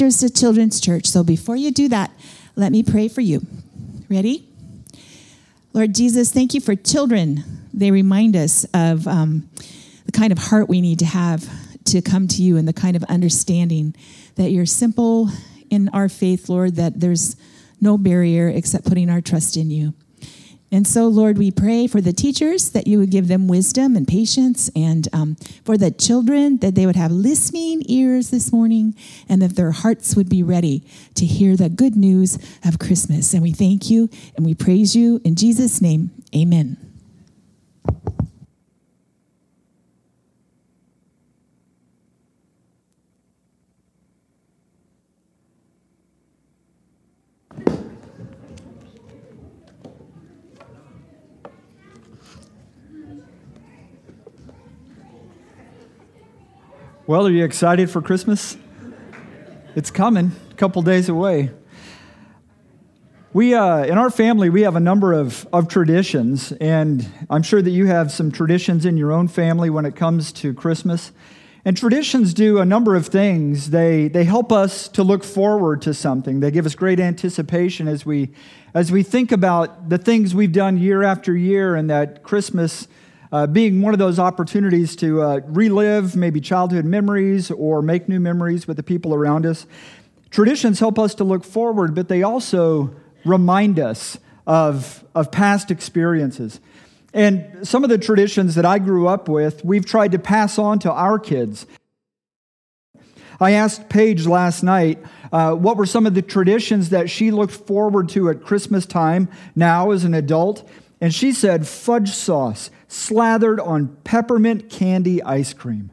Sisters to Children's Church. So before you do that, let me pray for you. Ready? Lord Jesus, thank you for children. They remind us of the kind of heart we need to have to come to you and the kind of understanding that you're simple in our faith, Lord, that there's no barrier except putting our trust in you. And so, Lord, we pray for the teachers that you would give them wisdom and patience, and for the children that they would have listening ears this morning, and that their hearts would be ready to hear the good news of Christmas. And we thank you and we praise you. In Jesus' name, amen. Well, are you excited for Christmas? It's coming, a couple days away. We, in our family, we have a number of traditions, and I'm sure that you have some traditions in your own family when it comes to Christmas. And traditions do a number of things. They help us to look forward to something. They give us great anticipation as we think about the things we've done year after year, and that Christmas being one of those opportunities to relive maybe childhood memories or make new memories with the people around us. Traditions help us to look forward, but they also remind us of past experiences. And some of the traditions that I grew up with, we've tried to pass on to our kids. I asked Paige last night what were some of the traditions that she looked forward to at Christmas time now as an adult, and she said fudge sauce slathered on peppermint candy ice cream.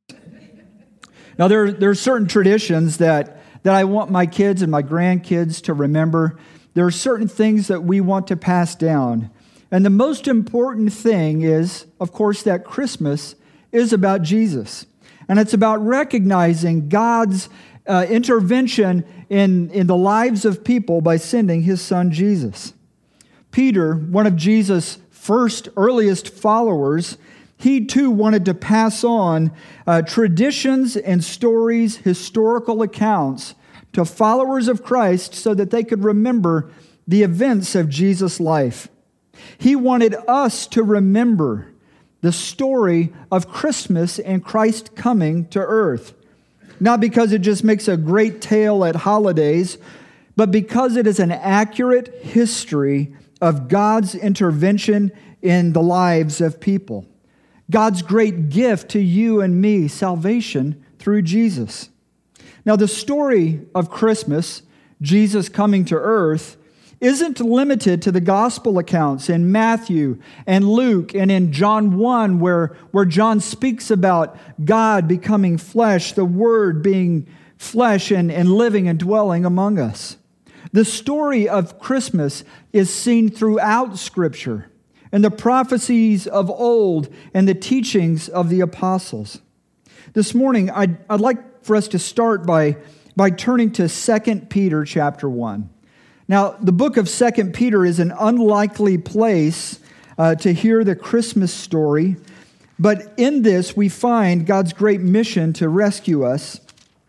Now, there are certain traditions that I want my kids and my grandkids to remember. There are certain things that we want to pass down. And the most important thing is, of course, that Christmas is about Jesus. And it's about recognizing God's intervention in the lives of people by sending his son Jesus. Peter, one of Jesus' earliest followers, he too wanted to pass on traditions and stories, historical accounts to followers of Christ so that they could remember the events of Jesus' life. He wanted us to remember the story of Christmas and Christ coming to earth. Not because it just makes a great tale at holidays, but because it is an accurate history of God's intervention in the lives of people. God's great gift to you and me, salvation through Jesus. Now, the story of Christmas, Jesus coming to earth, isn't limited to the gospel accounts in Matthew and Luke and in John 1, where John speaks about God becoming flesh, the Word being flesh and living and dwelling among us. The story of Christmas is seen throughout Scripture and the prophecies of old and the teachings of the apostles. This morning, I'd like for us to start by turning to 2 Peter chapter 1. Now, the book of 2 Peter is an unlikely place to hear the Christmas story, but in this we find God's great mission to rescue us.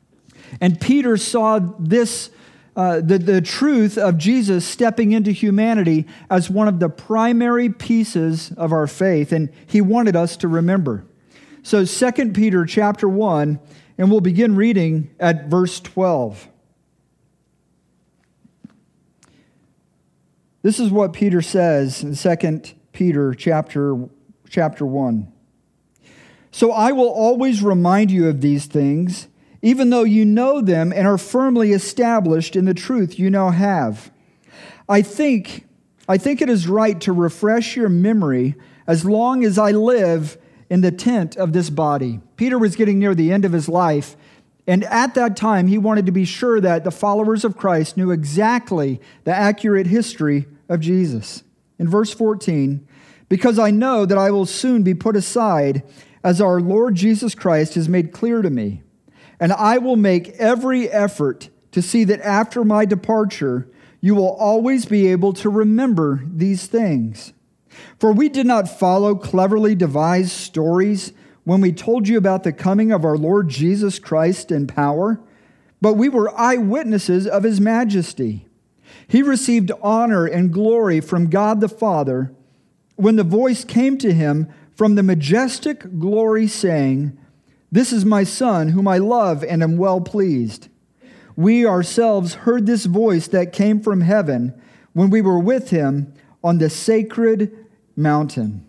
And Peter saw this the truth of Jesus stepping into humanity as one of the primary pieces of our faith, and he wanted us to remember. So 2 Peter chapter 1, and we'll begin reading at verse 12. This is what Peter says in 2 Peter chapter 1. So I will always remind you of these things, even though you know them and are firmly established in the truth you now have. I think it is right to refresh your memory as long as I live in the tent of this body. Peter was getting near the end of his life, and at that time he wanted to be sure that the followers of Christ knew exactly the accurate history of Jesus. In verse 14, because I know that I will soon be put aside, as our Lord Jesus Christ has made clear to me. And I will make every effort to see that after my departure, you will always be able to remember these things. For we did not follow cleverly devised stories when we told you about the coming of our Lord Jesus Christ in power, but we were eyewitnesses of his majesty. He received honor and glory from God the Father when the voice came to him from the majestic glory saying, 'This is my Son, whom I love and am well pleased.' We ourselves heard this voice that came from heaven when we were with him on the sacred mountain."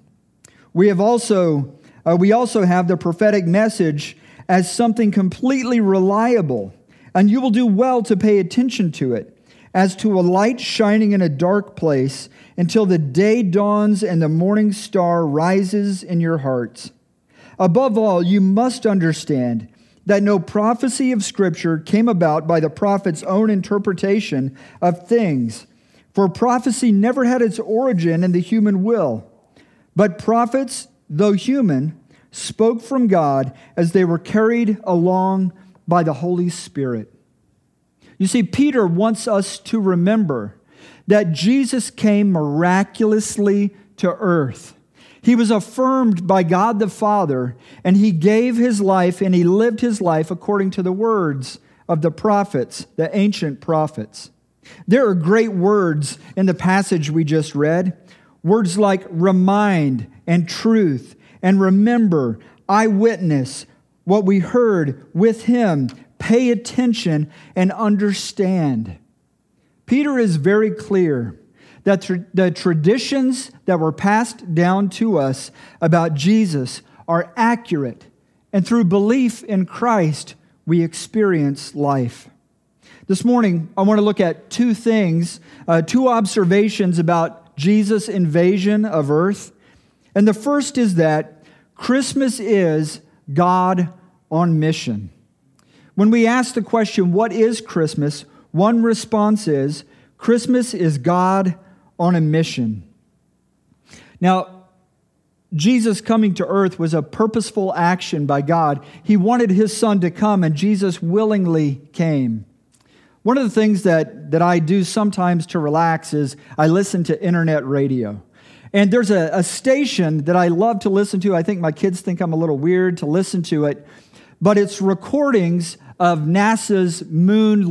We also have the prophetic message as something completely reliable, and you will do well to pay attention to it, as to a light shining in a dark place until the day dawns and the morning star rises in your hearts. Above all, you must understand that no prophecy of Scripture came about by the prophet's own interpretation of things, for prophecy never had its origin in the human will. But prophets, though human, spoke from God as they were carried along by the Holy Spirit. You see, Peter wants us to remember that Jesus came miraculously to earth. He was affirmed by God the Father, and he gave his life and he lived his life according to the words of the prophets, the ancient prophets. There are great words in the passage we just read. Words like remind and truth and remember, eyewitness, what we heard with him, pay attention and understand. Peter is very clear that the traditions that were passed down to us about Jesus are accurate, and through belief in Christ, we experience life. This morning, I want to look at two things, two observations about Jesus' invasion of earth. And the first is that Christmas is God on mission. When we ask the question, what is Christmas? One response is, Christmas is God on a mission. Now, Jesus coming to earth was a purposeful action by God. He wanted his Son to come, and Jesus willingly came. One of the things that I do sometimes to relax is I listen to internet radio. And there's a station that I love to listen to. I think my kids think I'm a little weird to listen to it. But it's recordings of NASA's moon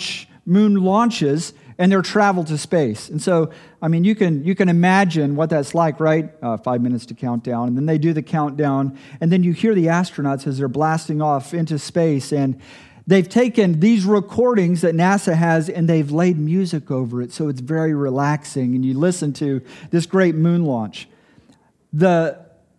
launches and their travel to space. And so, I mean, you can imagine what that's like, right? 5 minutes to countdown. And then they do the countdown. And then you hear the astronauts as they're blasting off into space. And they've taken these recordings that NASA has and they've laid music over it. So it's very relaxing. And you listen to this great moon launch. The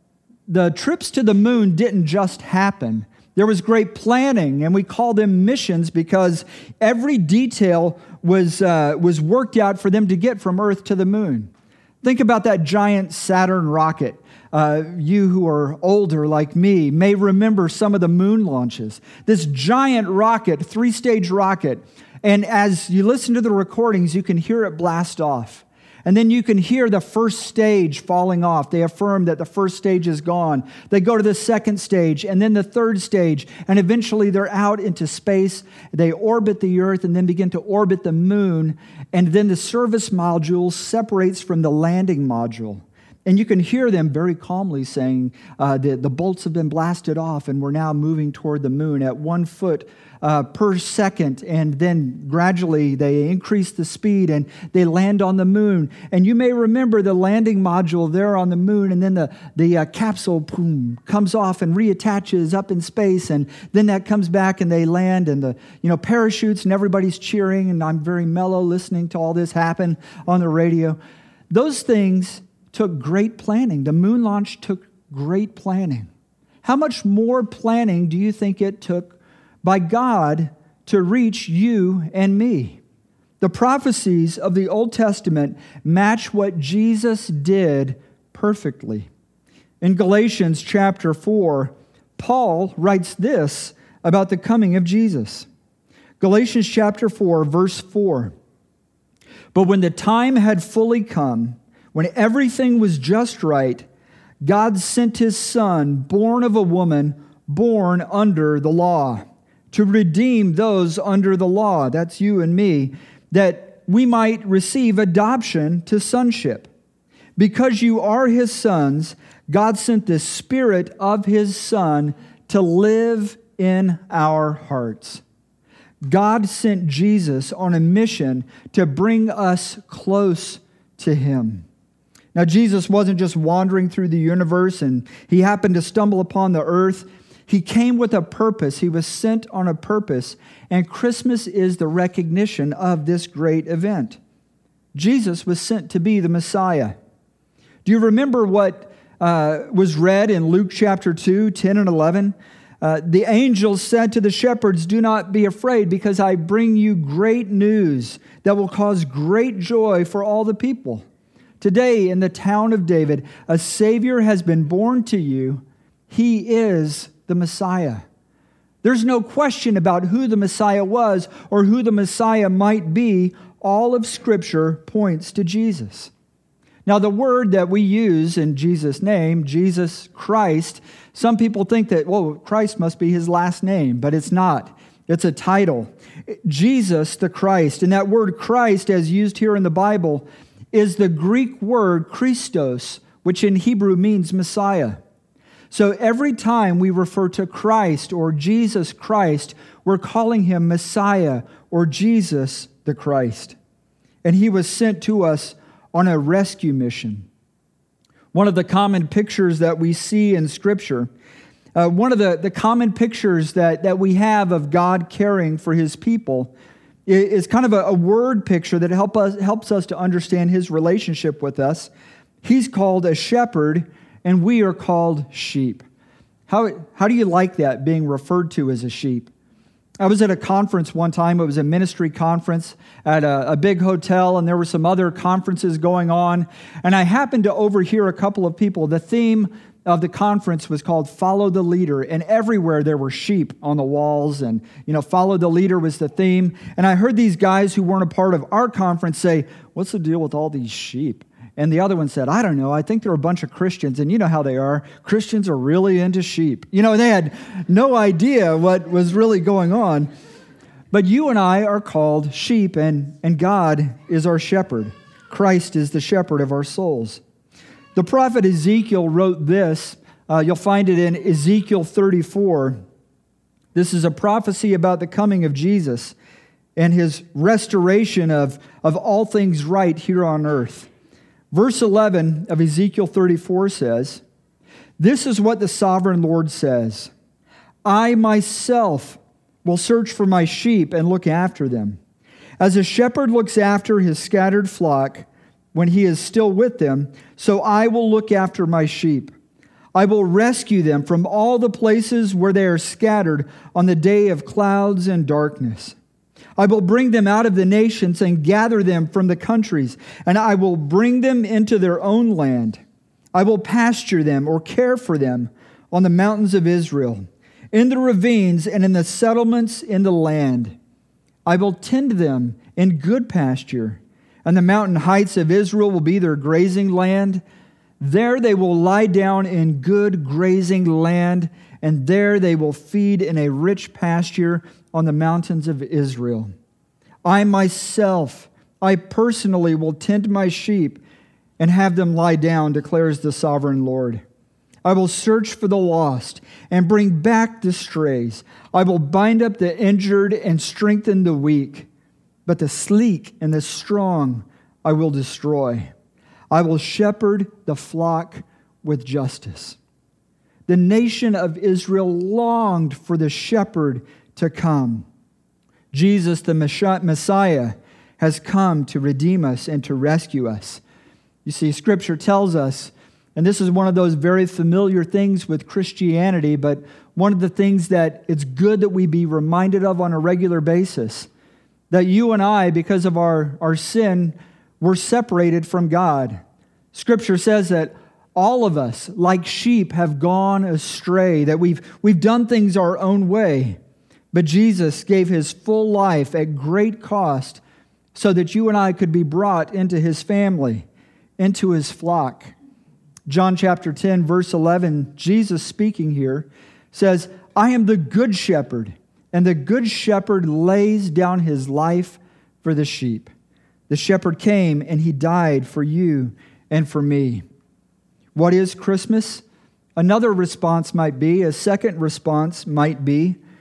trips to the moon didn't just happen. There was great planning, and we call them missions because every detail was worked out for them to get from Earth to the moon. Think about that giant Saturn rocket. You who are older like me may remember some of the moon launches. This giant rocket, 3-stage rocket, and as you listen to the recordings, you can hear it blast off. And then you can hear the first stage falling off. They affirm that the first stage is gone. They go to the second stage and then the third stage. And eventually they're out into space. They orbit the Earth and then begin to orbit the moon. And then the service module separates from the landing module. And you can hear them very calmly saying the bolts have been blasted off and we're now moving toward the moon at 1 foot per second. And then gradually they increase the speed and they land on the moon. And you may remember the landing module there on the moon, and then the capsule boom, comes off and reattaches up in space. And then that comes back and they land, and the parachutes, and everybody's cheering. And I'm very mellow listening to all this happen on the radio. Those things took great planning. The moon launch took great planning. How much more planning do you think it took by God to reach you and me? The prophecies of the Old Testament match what Jesus did perfectly. In Galatians chapter 4, Paul writes this about the coming of Jesus. Galatians chapter 4, verse 4. But when the time had fully come, when everything was just right, God sent his Son, born of a woman, born under the law, to redeem those under the law, that's you and me, that we might receive adoption to sonship. Because you are his sons, God sent the Spirit of his Son to live in our hearts. God sent Jesus on a mission to bring us close to him. Now, Jesus wasn't just wandering through the universe and he happened to stumble upon the earth. He came with a purpose. He was sent on a purpose, and Christmas is the recognition of this great event. Jesus was sent to be the Messiah. Do you remember what was read in Luke chapter 2, 10 and 11? The angel said to the shepherds, "Do not be afraid, because I bring you great news that will cause great joy for all the people. Today in the town of David, a Savior has been born to you. He is the Messiah." There's no question about who the Messiah was or who the Messiah might be. All of Scripture points to Jesus. Now, the word that we use in Jesus' name, Jesus Christ, some people think that, well, Christ must be his last name, but it's not. It's a title. Jesus the Christ. And that word Christ, as used here in the Bible, is the Greek word Christos, which in Hebrew means Messiah. So every time we refer to Christ or Jesus Christ, we're calling him Messiah or Jesus the Christ. And he was sent to us on a rescue mission. One of the common pictures that we see in Scripture, one of the common pictures that we have of God caring for his people is kind of a word picture that helps us to understand his relationship with us. He's called a shepherd, and we are called sheep. How do you like that, being referred to as a sheep? I was at a conference one time. It was a ministry conference at a big hotel, and there were some other conferences going on. And I happened to overhear a couple of people. The theme of the conference was called Follow the Leader, and everywhere there were sheep on the walls, and Follow the Leader was the theme. And I heard these guys who weren't a part of our conference say, "What's the deal with all these sheep?" And the other one said, "I don't know. I think they're a bunch of Christians, and you know how they are. Christians are really into sheep." They had no idea what was really going on. But you and I are called sheep, and God is our shepherd. Christ is the shepherd of our souls. The prophet Ezekiel wrote this. You'll find it in Ezekiel 34. This is a prophecy about the coming of Jesus and his restoration of all things right here on earth. Verse 11 of Ezekiel 34 says, "This is what the sovereign Lord says. I myself will search for my sheep and look after them. As a shepherd looks after his scattered flock when he is still with them, so I will look after my sheep. I will rescue them from all the places where they are scattered on the day of clouds and darkness. I will bring them out of the nations and gather them from the countries, and I will bring them into their own land. I will pasture them or care for them on the mountains of Israel, in the ravines and in the settlements in the land. I will tend them in good pasture, and the mountain heights of Israel will be their grazing land. There they will lie down in good grazing land, and there they will feed in a rich pasture on the mountains of Israel. I myself, I personally will tend my sheep and have them lie down, declares the sovereign Lord. I will search for the lost and bring back the strays. I will bind up the injured and strengthen the weak, but the sleek and the strong I will destroy. I will shepherd the flock with justice." The nation of Israel longed for the shepherd to come. Jesus, the Messiah, has come to redeem us and to rescue us. You see, Scripture tells us, and this is one of those very familiar things with Christianity, but one of the things that it's good that we be reminded of on a regular basis, that you and I, because of our sin, we're separated from God. Scripture says that all of us, like sheep, have gone astray, that we've done things our own way. But Jesus gave his full life at great cost so that you and I could be brought into his family, into his flock. John chapter 10, verse 11, Jesus speaking here, says, "I am the good shepherd, and the good shepherd lays down his life for the sheep. The shepherd came, and he died for you and for me." What is Christmas? Another response might be, a second response might be,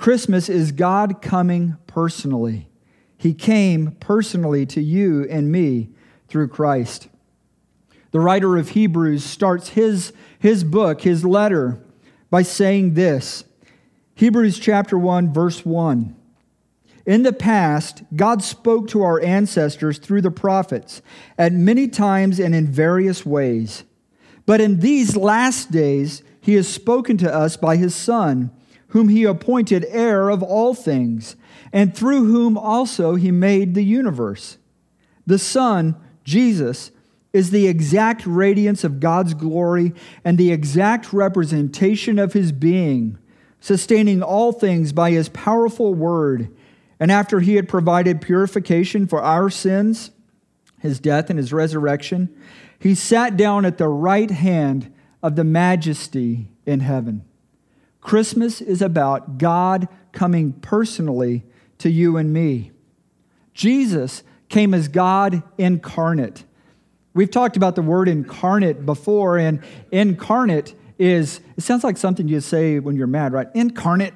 Christmas is God coming personally. He came personally to you and me through Christ. The writer of Hebrews starts his book, his letter, by saying this. Hebrews chapter 1, verse 1. In the past, God spoke to our ancestors through the prophets at many times and in various ways. But in these last days, He has spoken to us by His Son, whom He appointed heir of all things, and through whom also He made the universe. The Son, Jesus, is the exact radiance of God's glory and the exact representation of His being, sustaining all things by His powerful word. And after He had provided purification for our sins, His death and His resurrection, He sat down at the right hand of the Majesty in heaven. Christmas is about God coming personally to you and me. Jesus came as God incarnate. We've talked about the word incarnate before, and incarnate it sounds like something you say when you're mad, right? Incarnate.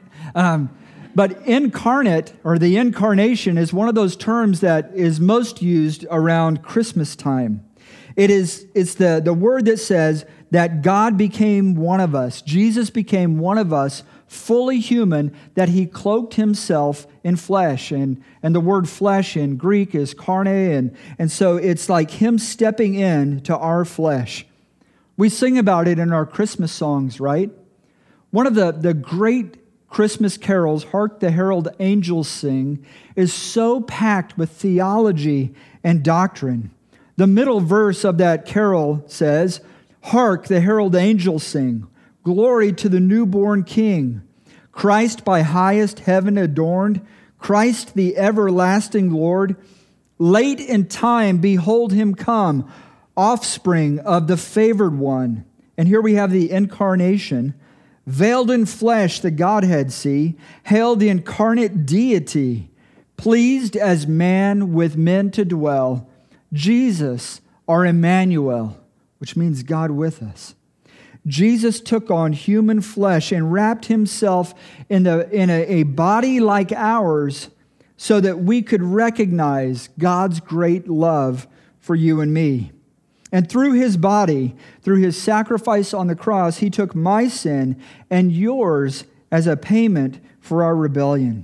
But incarnate, or the incarnation, is one of those terms that is most used around Christmas time. It's the word that says that God became one of us. Jesus became one of us, fully human, that He cloaked Himself in flesh. And the word flesh in Greek is carne, and so it's like Him stepping in to our flesh. We sing about it in our Christmas songs, right? One of the great Christmas carols, Hark the Herald Angels Sing, is so packed with theology and doctrine. The middle verse of that carol says, Hark the herald angels sing, glory to the newborn King. Christ by highest heaven adorned, Christ the everlasting Lord. Late in time, behold Him come, offspring of the favored one. And here we have the incarnation. Veiled in flesh, the Godhead see. Hail the incarnate deity, pleased as man with men to dwell. Jesus, our Emmanuel, which means God with us. Jesus took on human flesh and wrapped Himself in a body like ours so that we could recognize God's great love for you and me. And through His body, through His sacrifice on the cross, He took my sin and yours as a payment for our rebellion.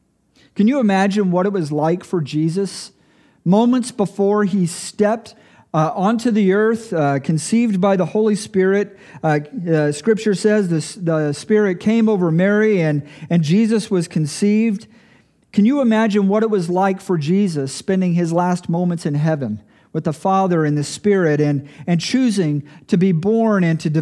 Can you imagine what it was like for Jesus moments before He stepped onto the earth, conceived by the Holy Spirit? Scripture says the Spirit came over Mary and Jesus was conceived. Can you imagine what it was like for Jesus spending His last moments in heaven with the Father and the Spirit and choosing to be born and to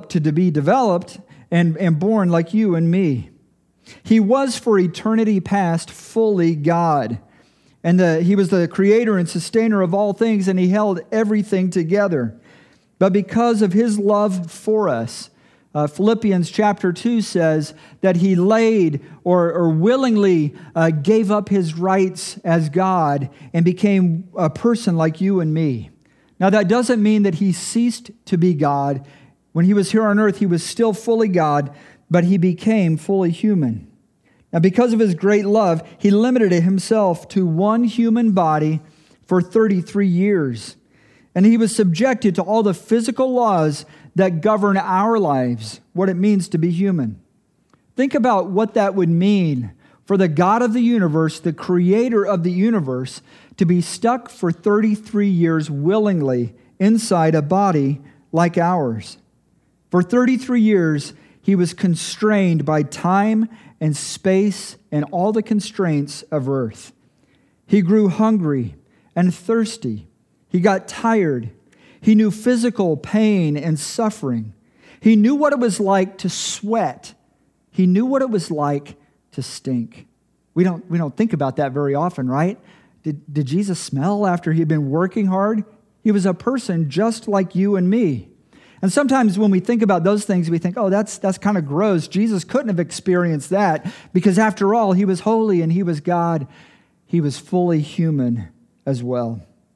be developed and born like you and me? He was for eternity past fully God. And He was the creator and sustainer of all things, and He held everything together. But because of His love for us, Philippians chapter 2 says that He laid or willingly gave up His rights as God and became a person like you and me. Now that doesn't mean that He ceased to be God. When He was here on earth, He was still fully God, but He became fully human. Now, because of His great love, He limited Himself to one human body for 33 years. And He was subjected to all the physical laws that govern our lives, what it means to be human. Think about what that would mean for the God of the universe, the creator of the universe, to be stuck for 33 years willingly inside a body like ours. For 33 years, He was constrained by time and space and all the constraints of earth. He grew hungry and thirsty. He got tired. He knew physical pain and suffering. He knew what it was like to sweat. He knew what it was like to stink. We don't think about that very often, right? Did Jesus smell after He'd been working hard? He was a person just like you and me. And sometimes when we think about those things, we think, oh, that's kind of gross. Jesus couldn't have experienced that because after all, He was holy and He was God. He was fully human as well.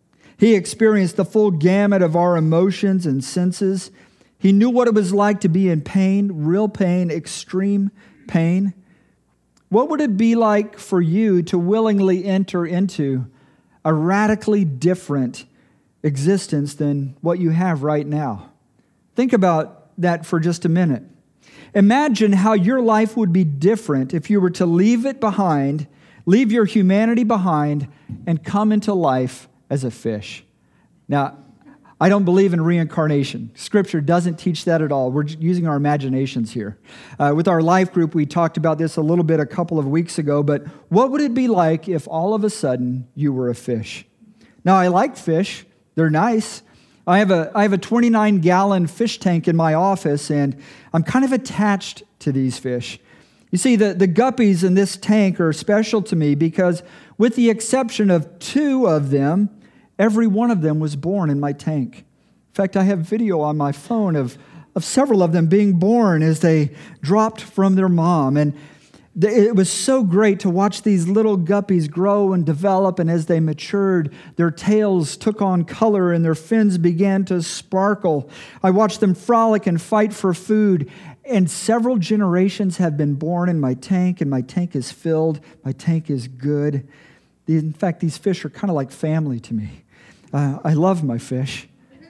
He experienced the full gamut of our emotions and senses. He knew what it was like to be in pain, real pain, extreme pain. what would it be like for you to willingly enter into a radically different existence than what you have right now? Think about that for just a minute. Imagine how your life would be different if you were to leave it behind, leave your humanity behind, and come into life as a fish. Now, I don't believe in reincarnation. Scripture doesn't teach that at all. We're using our imaginations here. With our life group, we talked about this a little bit a couple of weeks ago, but what would it be like if all of a sudden you were a fish? Now, I like fish. They're nice. I have a 29-gallon fish tank in my office, and I'm kind of attached to these fish. You see, the guppies in this tank are special to me because with the exception of 2 of them, every one of them was born in my tank. In fact, I have video on my phone of several of them being born as they dropped from their mom. And it was so great to watch these little guppies grow and develop, and as they matured, their tails took on color and their fins began to sparkle. I watched them frolic and fight for food, and several generations have been born in my tank, and my tank is filled. My tank is good. In fact, these fish are kind of like family to me. I love my fish.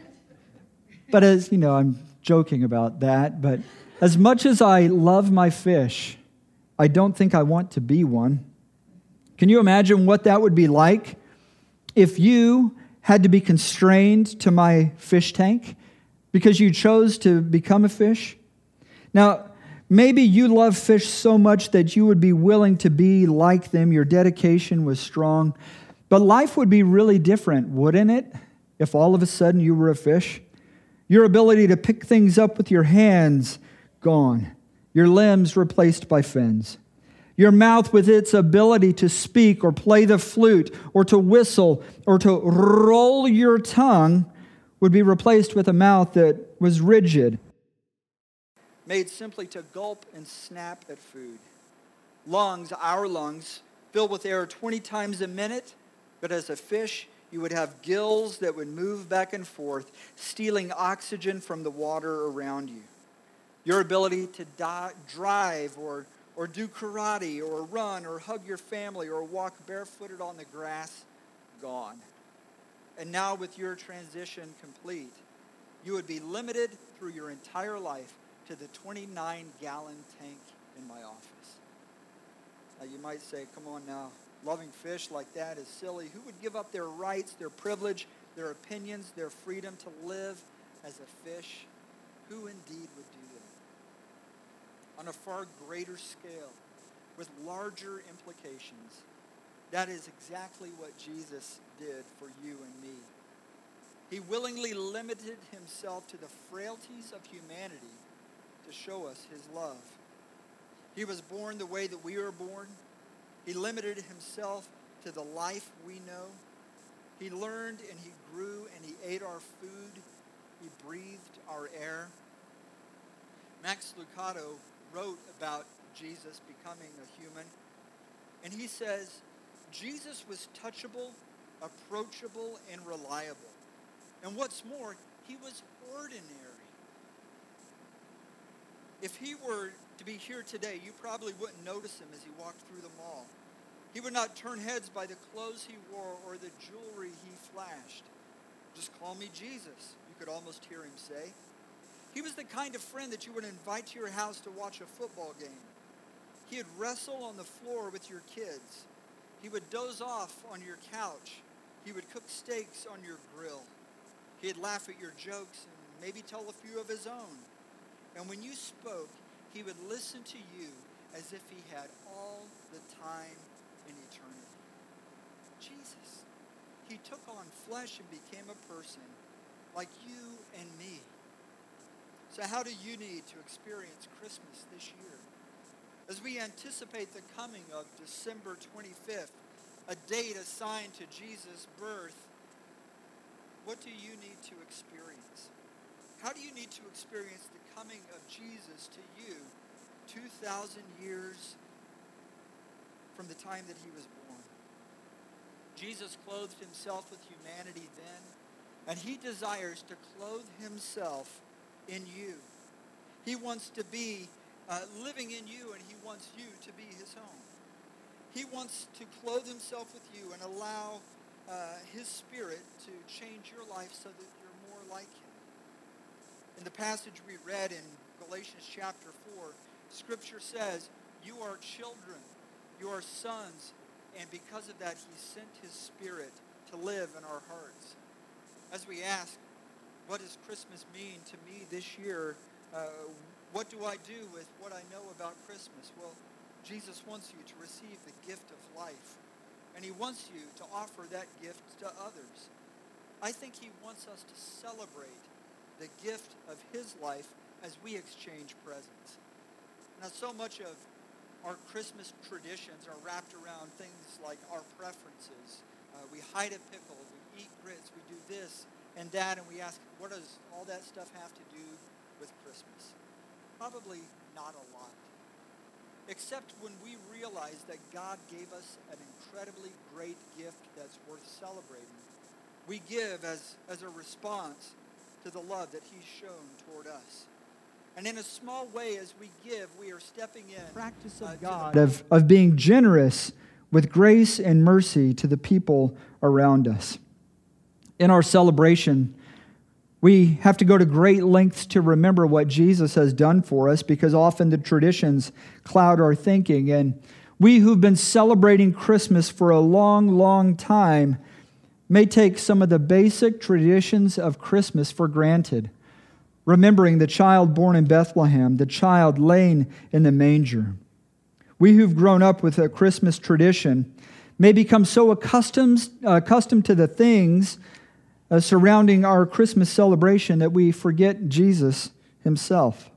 But as you know, I'm joking about that, but as much as I love my fish, I don't think I want to be one. Can you imagine what that would be like if you had to be constrained to my fish tank because you chose to become a fish? Now, maybe you love fish so much that you would be willing to be like them. Your dedication was strong. But life would be really different, wouldn't it, if all of a sudden you were a fish? Your ability to pick things up with your hands, gone. Your limbs replaced by fins. Your mouth with its ability to speak or play the flute or to whistle or to roll your tongue would be replaced with a mouth that was rigid, made simply to gulp and snap at food. Lungs, our lungs, filled with air 20 times a minute, but as a fish, you would have gills that would move back and forth, stealing oxygen from the water around you. Your ability to drive or do karate or run or hug your family or walk barefooted on the grass, gone. And now with your transition complete, you would be limited through your entire life to the 29-gallon tank in my office. Now you might say, come on now, loving fish like that is silly. Who would give up their rights, their privilege, their opinions, their freedom to live as a fish? Who indeed would do that? On a far greater scale, with larger implications, that is exactly what Jesus did for you and me. He willingly limited himself to the frailties of humanity to show us his love. He was born the way that we were born. He limited himself to the life we know. He learned and he grew and he ate our food. He breathed our air. Max Lucado wrote about Jesus becoming a human, and he says, Jesus was touchable, approachable, and reliable. And what's more, he was ordinary. If he were to be here today, you probably wouldn't notice him as he walked through the mall. He would not turn heads by the clothes he wore or the jewelry he flashed. Just call me Jesus, you could almost hear him say. He was the kind of friend that you would invite to your house to watch a football game. He'd wrestle on the floor with your kids. He would doze off on your couch. He would cook steaks on your grill. He'd laugh at your jokes and maybe tell a few of his own. And when you spoke, he would listen to you as if he had all the time in eternity. Jesus, he took on flesh and became a person like you and me. So how do you need to experience Christmas this year? As we anticipate the coming of December 25th, a date assigned to Jesus' birth, what do you need to experience? How do you need to experience the coming of Jesus to you 2,000 years from the time that he was born? Jesus clothed himself with humanity then, and he desires to clothe himself in you. He wants to be living in you, and he wants you to be his home. He wants to clothe himself with you and allow his Spirit to change your life so that you're more like him. In the passage we read in Galatians chapter 4, Scripture says, you are children, you are sons, and because of that, he sent his Spirit to live in our hearts. As we ask, what does Christmas mean to me this year? What do I do with what I know about Christmas? Well, Jesus wants you to receive the gift of life, and he wants you to offer that gift to others. I think he wants us to celebrate the gift of his life as we exchange presents. Now, so much of our Christmas traditions are wrapped around things like our preferences. We hide a pickle, we eat grits, we do this and that, and we ask, what does all that stuff have to do with Christmas? Probably not a lot. Except when we realize that God gave us an incredibly great gift that's worth celebrating. We give as a response to the love that he's shown toward us. And in a small way, as we give, we are stepping in. Practice of God of being generous with grace and mercy to the people around us. In our celebration, we have to go to great lengths to remember what Jesus has done for us, because often the traditions cloud our thinking. And we who've been celebrating Christmas for a long, long time may take some of the basic traditions of Christmas for granted, remembering the child born in Bethlehem, the child laying in the manger. We who've grown up with a Christmas tradition may become so accustomed to the things surrounding our Christmas celebration that we forget Jesus himself.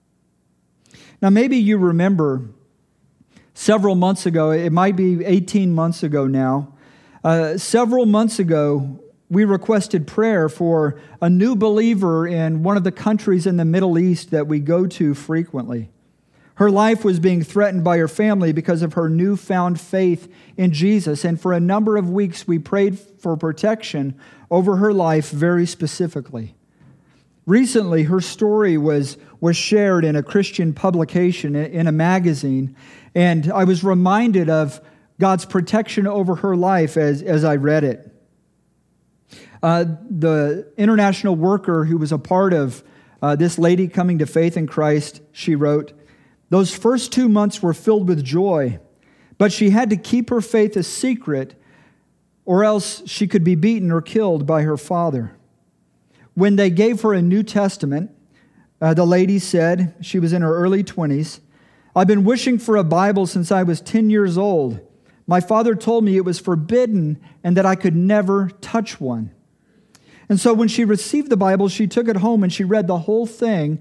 Now, maybe you remember several months ago, it might be 18 months ago now, several months ago, we requested prayer for a new believer in one of the countries in the Middle East that we go to frequently. Her life was being threatened by her family because of her newfound faith in Jesus. And for a number of weeks, we prayed for protection over her life very specifically. Recently, her story was shared in a Christian publication, in a magazine, and I was reminded of God's protection over her life as I read it. The international worker who was a part of this lady coming to faith in Christ, she wrote, "Those first 2 months were filled with joy, but she had to keep her faith a secret, or else she could be beaten or killed by her father. When they gave her a New Testament, the lady said," she was in her early 20s, "I've been wishing for a Bible since I was 10 years old. My father told me it was forbidden and that I could never touch one." And so when she received the Bible, she took it home and she read the whole thing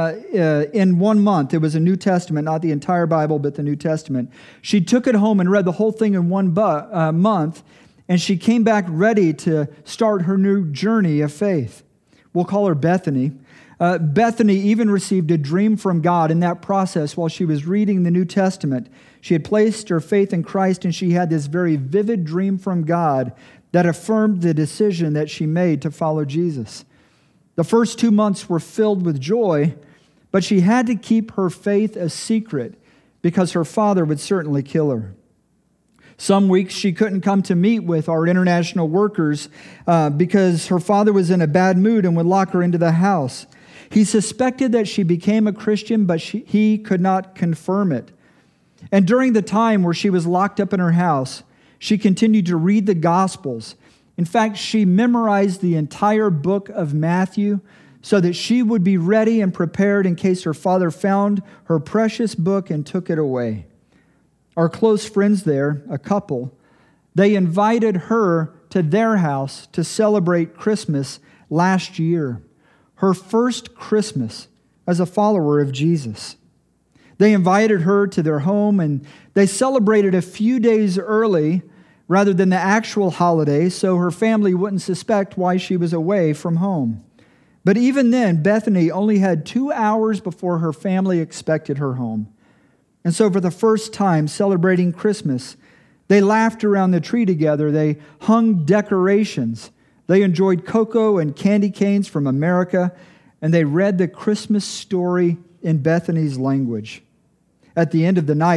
in 1 month. It was a New Testament, not the entire Bible, but the New Testament. She took it home and read the whole thing in 1 month, and she came back ready to start her new journey of faith. We'll call her Bethany. Bethany even received a dream from God in that process while she was reading the New Testament. She had placed her faith in Christ, and she had this very vivid dream from God that affirmed the decision that she made to follow Jesus. The first 2 months were filled with joy, but she had to keep her faith a secret because her father would certainly kill her. Some weeks she couldn't come to meet with our international workers because her father was in a bad mood and would lock her into the house. He suspected that she became a Christian, but he could not confirm it. And during the time where she was locked up in her house, she continued to read the Gospels. In fact, she memorized the entire book of Matthew so that she would be ready and prepared in case her father found her precious book and took it away. Our close friends there, a couple, they invited her to their house to celebrate Christmas last year, her first Christmas as a follower of Jesus. They invited her to their home, and they celebrated a few days early rather than the actual holiday, so her family wouldn't suspect why she was away from home. But even then, Bethany only had 2 hours before her family expected her home. And so for the first time celebrating Christmas, they laughed around the tree together. They hung decorations. They enjoyed cocoa and candy canes from America, and they read the Christmas story in Bethany's language. At the end of the night,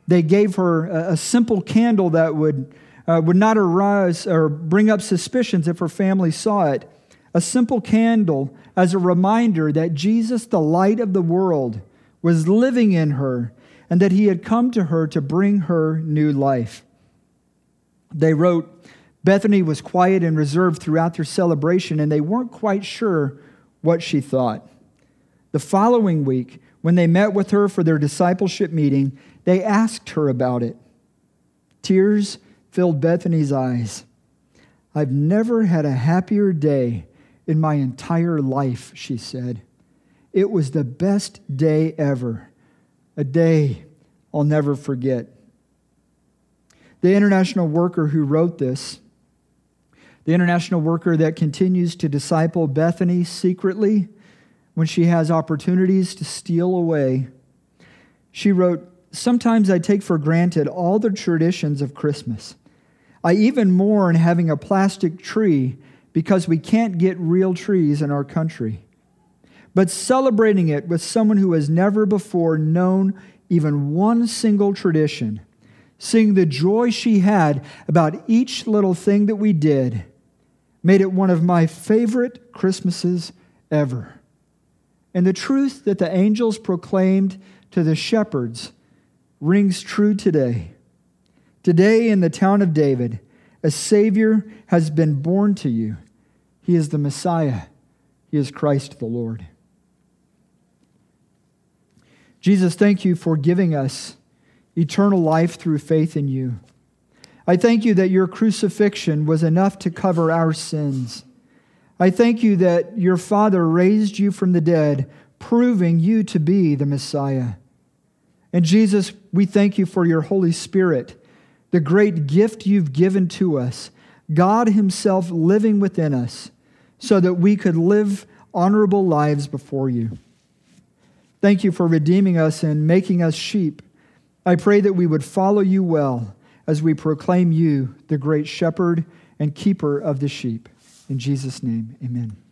They gave her a simple candle that would not arouse or bring up suspicions if her family saw it. A simple candle as a reminder that Jesus, the light of the world, was living in her and that he had come to her to bring her new life. They wrote, Bethany was quiet and reserved throughout their celebration, and they weren't quite sure what she thought. The following week, when they met with her for their discipleship meeting, they asked her about it. Tears filled Bethany's eyes. I've never had a happier day in my entire life, she said. It was the best day ever, a day I'll never forget. The international worker who wrote this, the international worker that continues to disciple Bethany secretly when she has opportunities to steal away, she wrote, sometimes I take for granted all the traditions of Christmas. I even mourn having a plastic tree because we can't get real trees in our country. But celebrating it with someone who has never before known even one single tradition, seeing the joy she had about each little thing that we did, made it one of my favorite Christmases ever. And the truth that the angels proclaimed to the shepherds rings true today. Today in the town of David, a Savior has been born to you. He is the Messiah. He is Christ the Lord. Jesus, thank you for giving us eternal life through faith in you. I thank you that your crucifixion was enough to cover our sins. I thank you that your Father raised you from the dead, proving you to be the Messiah. And Jesus, we thank you for your Holy Spirit, the great gift you've given to us, God himself living within us, so that we could live honorable lives before you. Thank you for redeeming us and making us sheep. I pray that we would follow you well as we proclaim you, the great shepherd and keeper of the sheep. In Jesus' name, amen.